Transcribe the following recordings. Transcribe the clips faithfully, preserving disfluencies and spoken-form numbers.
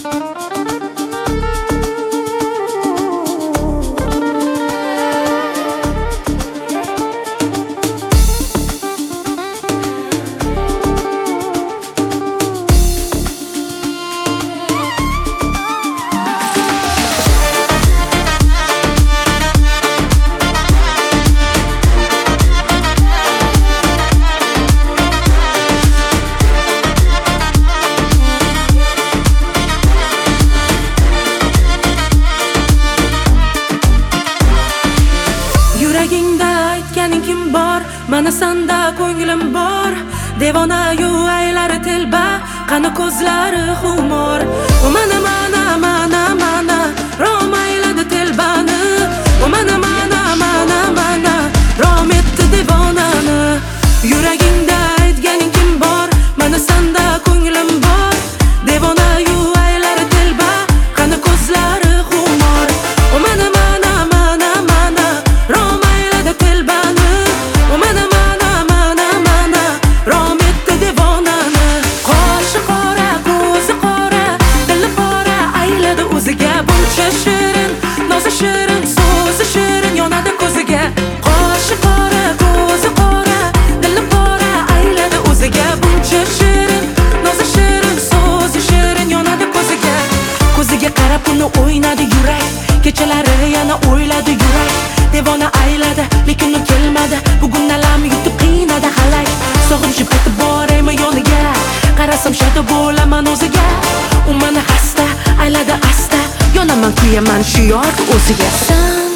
Yuragingda aytganing kim bor? Mana sanda ko'nglim bor. Devonayu aylari telba, qani ko'zlari xumor. O mana mana mana mana rom ayladi telbani. O mana mana mana mana rom etdi devonani. Yuragingda aytganing kim bor? Mana sanda ko'nglim bor. Devonayu aylari telba, qani ko'zlari xumor. O mana mana mana mana rom ayladi telbani. O mana mana mana mana rom etdi devonani. Qoshi qora, ko'zi qora, dili qora ayladi o'ziga. Buncha shirin, nozi shirin, so'zi shirin yonadi ko'ziga. Qoshi qora, ko'zi qora, dili qora ayladi o'ziga. Buncha shirin, nozi shirin, so'zi shirin yonadi ko'ziga. Ko'ziga qarab uni o'ynadi yurak, kechalari yana o'yladi yurak. Devona ayladi, lekin u kelmadi. Bugun alam yutib qiynadi halak. Sog'inishib ketib boraymi yoniga, qarasam shada bo'laman o'ziga. U meni xasta ayladi asta, yonaman kuyaman shu yor o'ziga. San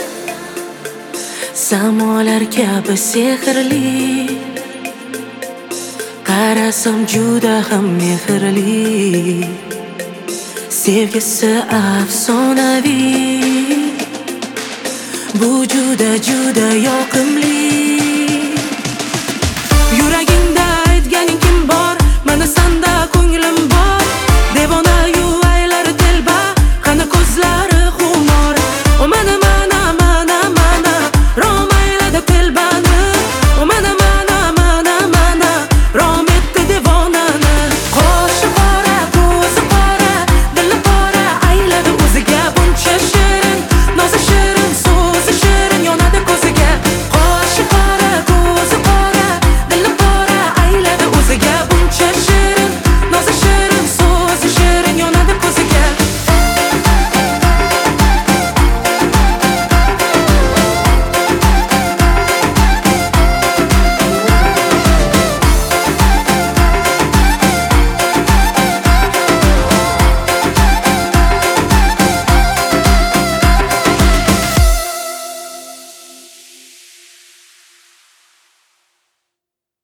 samolar kabi sehrli, qarasam juda ham mehrli. Sevgisi afsonaviy, bu juda juda yoqimli.